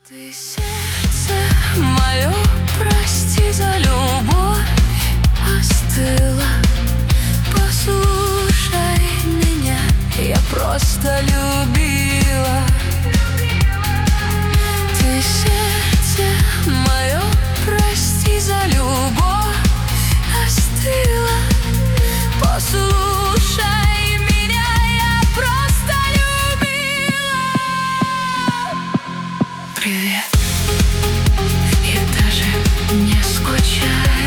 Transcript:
Ты, сердце мое, прости за любовь, остыла. Послушай меня, я просто любила. Ты, сердце мое, прости за любовь, остыла. Послушай меня, я просто любила. Привет, я даже не скучаю.